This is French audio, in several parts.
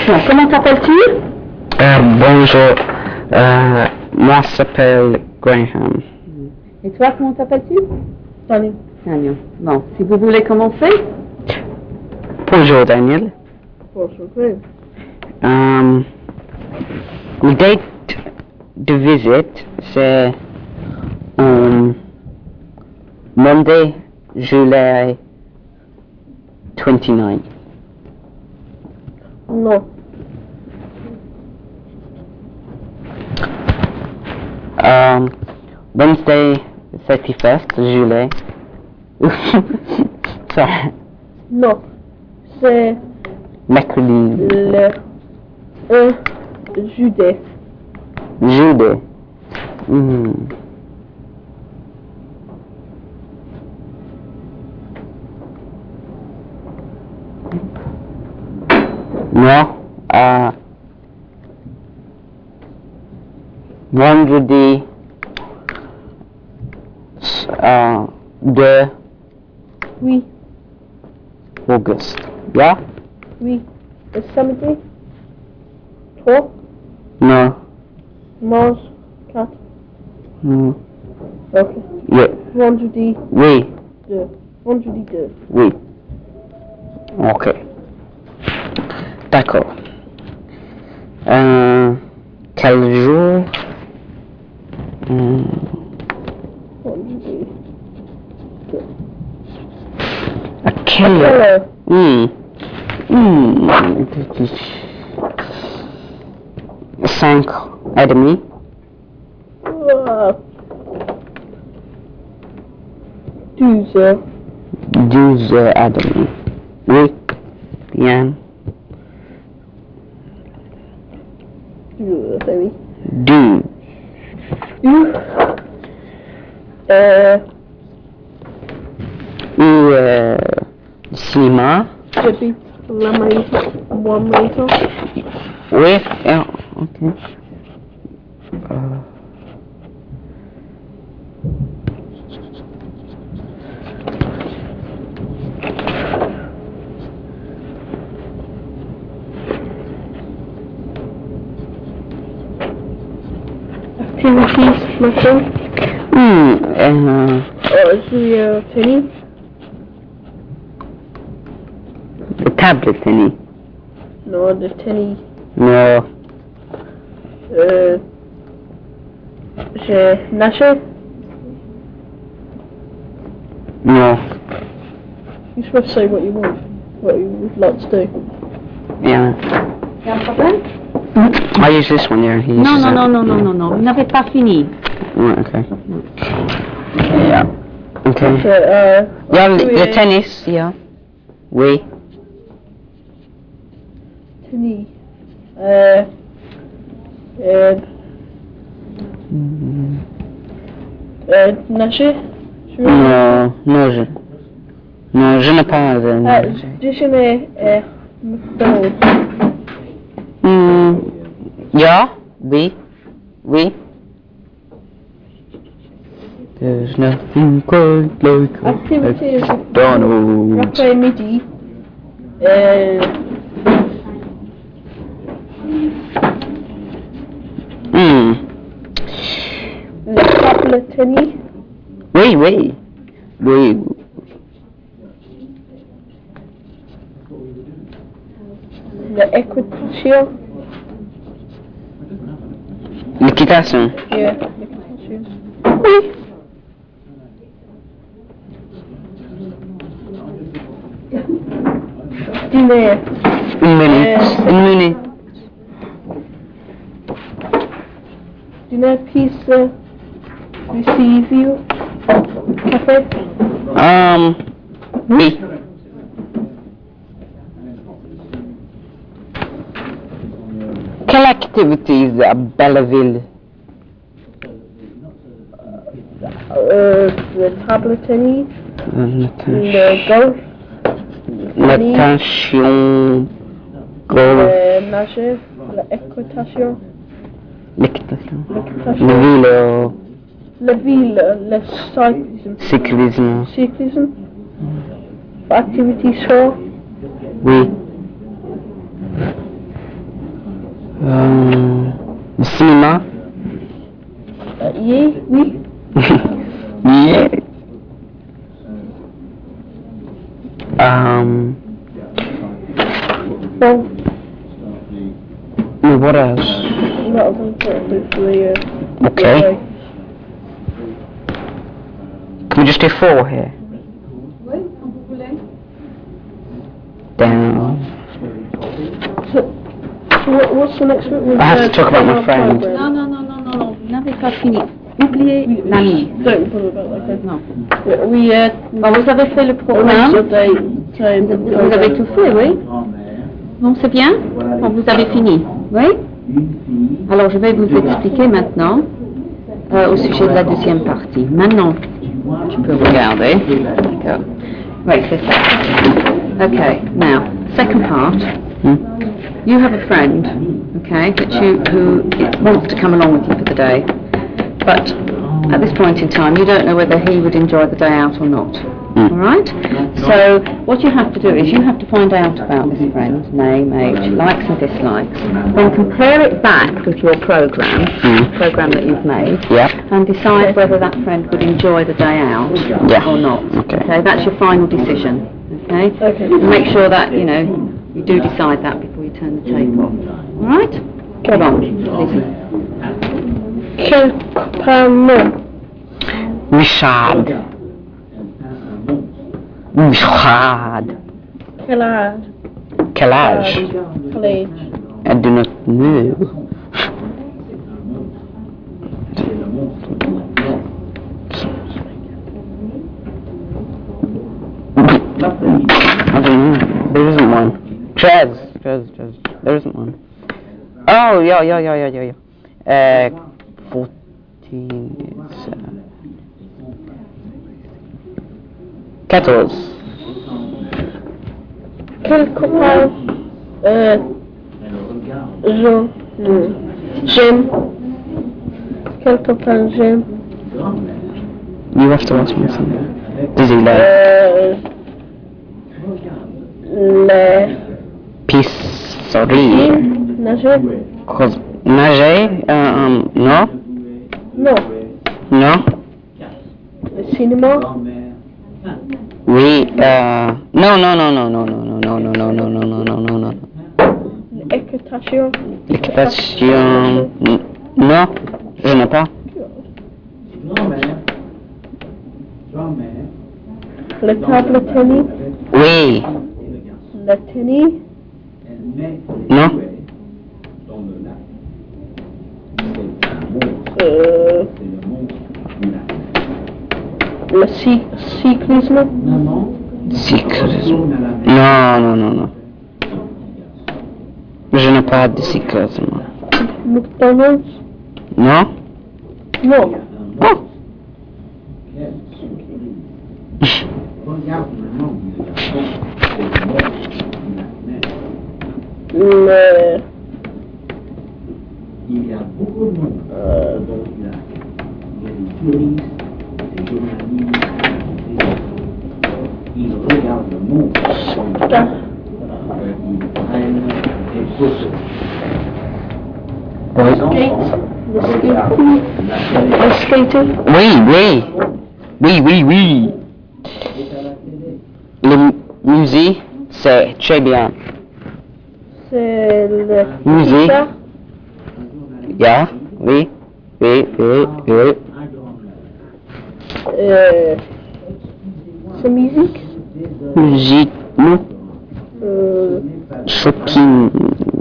Comment t'appelles-tu? Bonjour, moi s'appelle Graham. Et toi, comment t'appelles-tu? Daniel. Daniel. Bon, si vous voulez commencer. Bonjour Daniel. Bonjour Graham. Le date de visite c'est Monday, July 29. Non. Wednesday 31st July. Sorry. Non. C'est Mercredi. le 1 juillet. Juillet. Non. Vendredi 2 Oui. August. Yeah? Oui. Le samedi 3. No. Dimanche 4. Mm. Ok. Yeah. Vendredi Oui. 2. Vendredi 2. Oui. Ok. D'accord. Quel jour? Vendredi 2. À quelle heure? 5h30. 12h. 12h30. Oui. Bien. 12h30. 12. Ou cinéma. J'habite la maison. Mon maison. Oui. Ok. Activities matin. Jouer au tennis. Table tennis. Non, de tennis. No. J'ai nagé. No. You're supposed to say what you want. What you would like to do. Yeah. Il y a un problème? I use this one here. He Non, uses non, that. non, non, non, non, non. Vous n'avez pas fini. Okay. Yeah. Okay. Okay, Le tennis, yeah. Oui. tennis. Nager. Non, je n'ai pas de Déjeuner McDonald's. Yeah, oui. There's nothing quite like Activities. McDonald's. Après-midi. Le table tennis. Oui. L'équitation. L'équitation. Yeah, l'équitation. Oui. Dîner. Une minute. Dîner, pizza, receive you, café. Oui. Quelle activité à Belleville? Le table tennis, le golf, natation, golf, nager, l'équitation, le vélo, le cyclisme. Activity sport. Oui. M'oublier, oui. Yeah. Bon, What else? that'll be important for the, Okay. the Can we just do 4 here? Oui, quand vous voulez. Down. So what's the next bit? I have to talk about my friend. Non, non, non, non, non, non, vous n'avez pas fini. Oubliez l'ami. Don't bother about that, okay. Non. We, Bon, vous avez fait le programme. Vous avez tout fait, oui. Bon, c'est bien. Bon, vous avez fini. Oui. Alors, je vais vous expliquer maintenant au sujet de la deuxième partie. Maintenant, tu peux regarder. D'accord. Oui, c'est ça. Okay. Now, second part. You have a friend, okay, who wants to come along with you for the day, but at this point in time, you don't know whether he would enjoy the day out or not. All right? So what you have to do is you have to find out about this friend, name, age, likes and dislikes, then compare it back with your program that you've made, and decide whether that friend would enjoy the day out or not. Okay, that's your final decision. Okay? And make sure that, you know, you do decide that before you turn the tape off. All right? Come on, listen. Quel copain? Richard. Richard. Quel âge? Quel âge? Quel âge? I do not know. I don't know. There isn't one. Trez. There isn't one. Oh, yeah. 14 is... 14. Quel copain? J'aime. Quel copain j'aime? You have to ask me something. Does he like? Les Pisserie. nager? Nager? No? Non. No? Le cinéma? Oui, no. L'équitation? L'équitation, non, je n'ai pas. Le table tennis? Oui, Le tennis? non, Le cyclisme? cyclisme. Non. Je n'ai pas de cyclisme. McDonald's? Non? Non. Oh. Le... Il y a beaucoup de monde. Il y a des touristes, des journalistes, ils regardent le monde. Ils prennent des photos. Le skating? Oui. Le musée, c'est très bien. C'est le Musée. pizza? Yeah, oui. C'est musique? Musique, non. Shopping.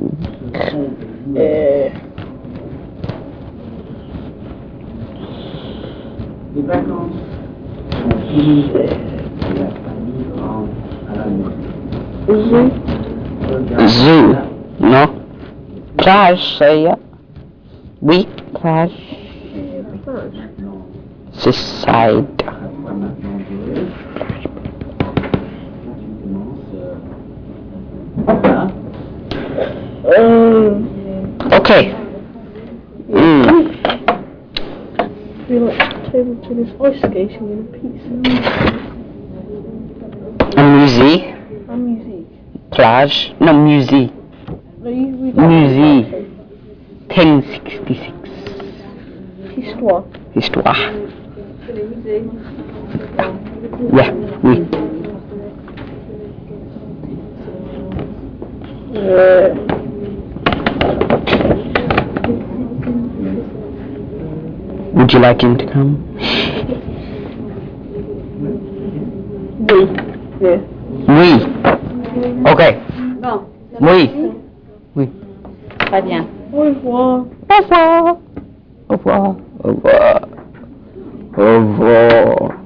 Les vacances sont finies et la famille rentre à la maison. Zoo, non. Plage, c'est oui, plage. C'est side. Okay. We like table tennis, ice skating and pizza. Un musée, And music. plage, non, musée. No, we Musée. 1066. Histoire. Histoire. Yeah, oui. Would you like him to come? Oui. Yeah. Oui. Okay. Bon. Oui. Oui. Très bien. Au revoir. Au revoir. Au revoir. Au revoir. Au revoir.